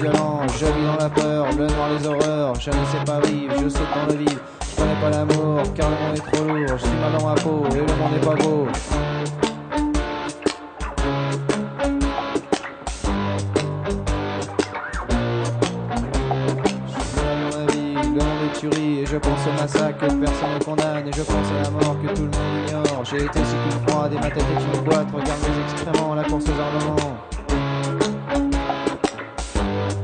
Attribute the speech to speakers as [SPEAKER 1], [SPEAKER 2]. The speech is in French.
[SPEAKER 1] violent, je vis dans la peur, le noir les horreurs, je ne sais pas vivre, je saute dans le vide, je connais pas l'amour, car le monde est trop lourd, je suis mal dans ma peau, et le monde n'est pas beau. Le monde est tuerie et je pense au massacre que personne ne condamne et je pense à la mort que tout le monde ignore. J'ai été si coup froid et ma tête est une boîte, regarde mes excréments, la course aux armements.